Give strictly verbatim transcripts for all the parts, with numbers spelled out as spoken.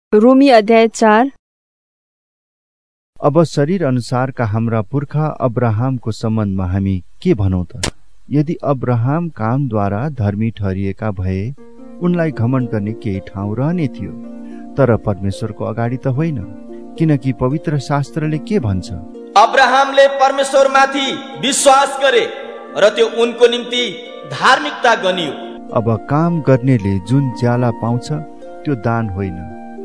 रोमी अध्याय चार। अब शरीर अनुसारका हाम्रा पुर्खा अब्राहमको सम्बन्धमा हामी के भनौँ त? यदि अब्राहम कामद्वारा धर्मी ठहरिएका भए उनलाई घमण्ड गर्ने केही ठाउँ रहने थियो, तर परमेश्वरको अगाडि त होइन, किनकि पवित्र शास्त्रले के भन्छ? अब्राहमले परमेश्वरमाथि विश्वास गरे र त्यो उनको निम्ति धार्मिकता गनियो। अब काम गर्नेले जुन ज्याला पाउँछ त्यो दान होइन,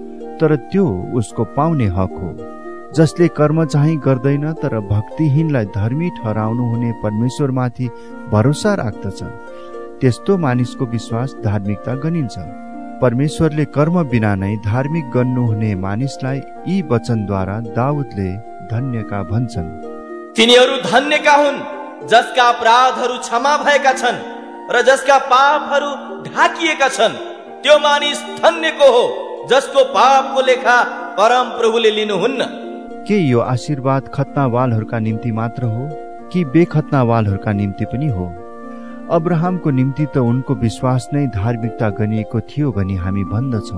तर त्यो उसको पाउने हक हो। जसले कर्म चाहिँ गर्दैन तर भक्तिहीनलाई धर्मी ठहराउनु हुने परमेश्वरमाथि भरोसा राख्दछ, त्यस्तो मानिसको विश्वास धार्मिकता गनिन्छ। परमेश्वरले कर्म बिना नै धार्मिक गर्नुहुने मानिसलाई यी वचनद्वारा दाउदले धन्यका भन्छन्। तिनीहरू धन्यका हुन् जसका अपराधहरू क्षमा भएका छन् र जसका पापहरू ढाकिएका छन्। त्यो मानिस धन्यको हो जसको पापको लेखा परम प्रभुले लिनुहुन्न। के यो आशीर्वाद खतनावालहरूका निम्ति मात्र हो कि बेखतनावालहरूका निम्ति पनि हो? अब्राहमको निम्ति त उनको विश्वास नै धार्मिकता गनिएको थियो भनी हामी भन्दछौँ।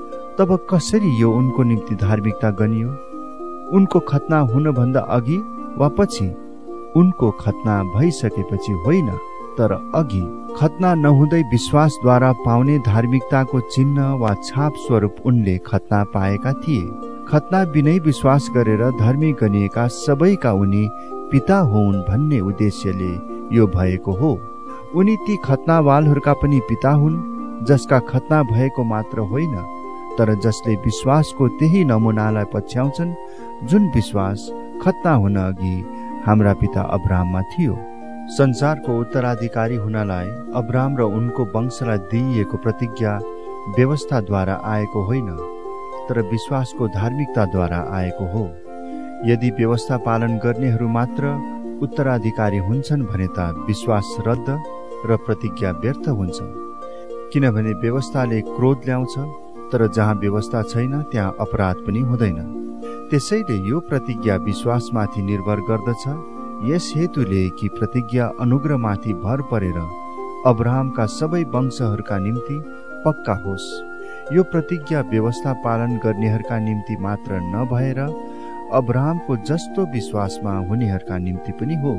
तब कसरी यो उनको निम्ति धार्मिकता गनियो? उनको खतना हुनभन्दा अघि वा पछि? उनको खतना भइसकेपछि होइन, तर अघि। खतना नहुँदै विश्वासद्वारा पाउने धार्मिकताको चिन्ह वा छाप स्वरूप उनले खतना पाएका थिए। खतना बिनै विश्वास गरेर धर्मी गनिएका सबैका उनी पिता हुन् भन्ने उद्देश्यले यो भएको हो। उनी ती खतनावालहरूका पनि पिता हुन् जसका खतना भएको मात्र होइन, तर जसले विश्वासको त्यही नमुनालाई पछ्याउँछन् जुन विश्वास खतना हुन अघि हाम्रा पिता अब्राहममा थियो। संसारको उत्तराधिकारी हुनलाई अब्राहम र उनको वंशलाई दिइएको प्रतिज्ञा व्यवस्थाद्वारा आएको होइन, तर विश्वासको धार्मिकताद्वारा आएको हो। यदि व्यवस्था पालन गर्नेहरू मात्र उत्तराधिकारी हुन्छन् भने त विश्वास रद्द र प्रतिज्ञा व्यर्थ हुन्छ, किनभने व्यवस्थाले क्रोध ल्याउँछ, तर जहाँ व्यवस्था छैन त्यहाँ अपराध पनि हुँदैन। त्यसैले यो प्रतिज्ञा विश्वासमाथि निर्भर गर्दछ, यस हेतुले कि प्रतिज्ञा अनुग्रहमाथि भर परेर अब्राहमका सबै वंशहरूका निम्ति पक्का होस्। यो प्रतिज्ञा व्यवस्था पालन गर्नेहरूका निम्ति मात्र नभएर अब्राहमको जस्तो विश्वासमा हुनेहरूका निम्ति पनि हो,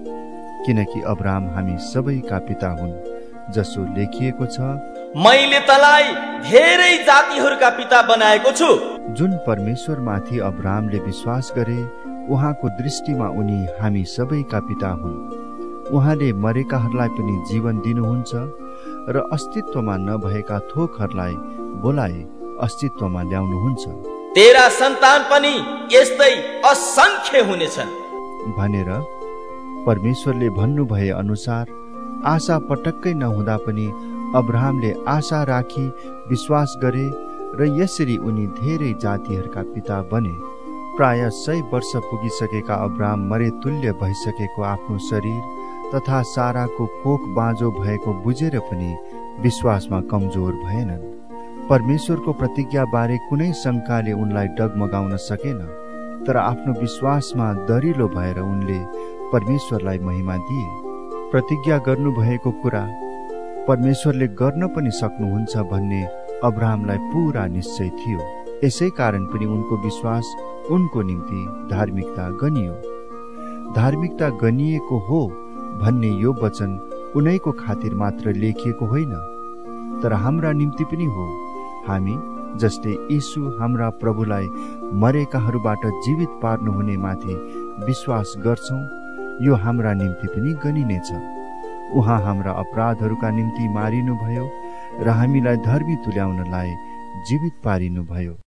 किनकि अब्राहम हामी सबैका पिता हुन्, जसो लेखिएको छ, मैले तलाई धेरै जातिहरूका पिता बनाएको छु। जुन परमेश्वरमाथि अब्राहमले विश्वास गरे उहाँको दृष्टिमा उनी हामी सबैका पिता हुन्। उहाँले मरेकाहरूलाई पनि जीवन दिनुहुन्छ र अस्तित्वमा नभएका थोकहरूलाई बोलाए अस्तित्वमा ल्याउनुहुन्छ। तेरा सन्तान पनि यस्तै असंख्य हुनेछन् भनेर परमेश्वरले भन्नुभए अनुसार आशा पटक्कै नहुँदा पनि अब्राहमले आशा राखी विश्वास गरे र यसरी उनी धेरै जातिहरूका पिता बने। प्राय सय वर्ष पुगिसकेका अब्राहम मरे तुल्य भइसकेको आफ्नो शरीर तथा साराको कोख बाँझो भएको बुझेर पनि विश्वासमा कमजोर भएनन्। परमेश्वरको प्रतिज्ञा बारे कुनै शङ्काले उनलाई डगमगाउन सकेन, तर आफ्नो विश्वासमा दरिलो भएर उनले परमेश्वरलाई महिमा दिए। प्रतिज्ञा गर्नुभएको कुरा परमेश्वरले गर्न पनि सक्नुहुन्छ भन्ने अब्राहमलाई पूरा निश्चय थियो। यसै कारण पनि उनको विश्वास उनको निम्ति धार्मिकता गनियो। धार्मिकता गनिएको हो भन्ने यो वचन उनैको खातिर मात्र लेखिएको होइन, तर हाम्रा निम्ति पनि हो। हामी जसले यीशु हाम्रा प्रभुलाई मरेकाहरूबाट जीवित पार्नुहुने माथि विश्वास गर्छौं, यो हाम्रा निम्ति पनि गनिनेछ। उहाँ हाम्रा अपराधहरूका निम्ति मारिनुभयो र हामीलाई धर्मी तुल्याउनलाई जीवित पारिनुभयो।